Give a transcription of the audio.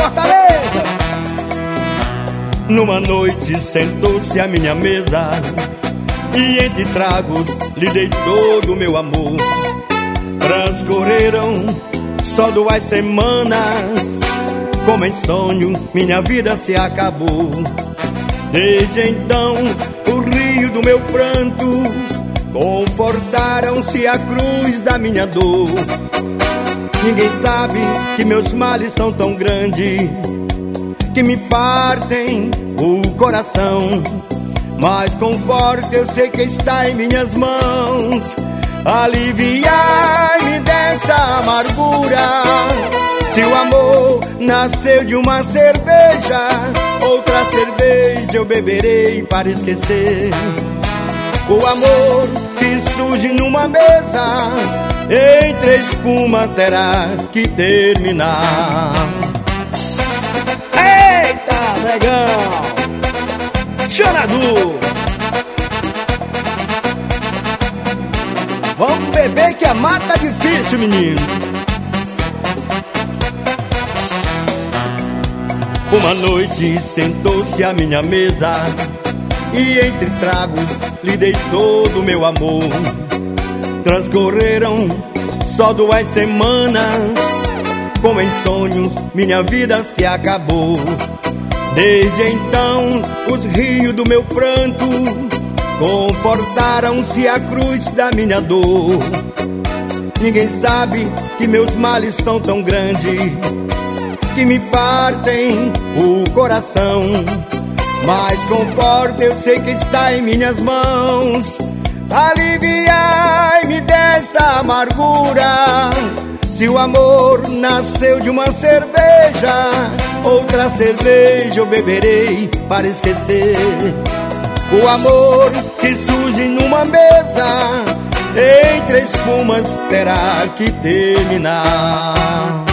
Fortaleza! Numa noite sentou-se à minha mesa e entre tragos lhe dei todo o meu amor. Transcorreram só 2 semanas, como em sonho minha vida se acabou. Desde então o rio do meu pranto confortaram-se a cruz da minha dor. Ninguém sabe que meus males são tão grandes que me partem o coração, mas conforto eu sei que está em minhas mãos. Aliviai-me desta amargura. Se o amor nasceu de uma cerveja, outra cerveja eu beberei para esquecer. O amor que surge numa mesa, entre espumas terá que terminar. Eita, negão! Xanadu! Vamos beber que a mata é difícil, menino. Uma noite sentou-se à minha mesa e entre tragos lhe dei todo o meu amor. Transcorreram só 2 semanas, como em sonhos minha vida se acabou. Desde então os rios do meu pranto confortaram-se a cruz da minha dor. Ninguém sabe que meus males são tão grandes que me partem o coração, mas conforto eu sei que está em minhas mãos. Aliviai-me desta amargura. Se o amor nasceu de uma cerveja, outra cerveja eu beberei para esquecer. O amor que surge numa mesa, entre espumas terá que terminar.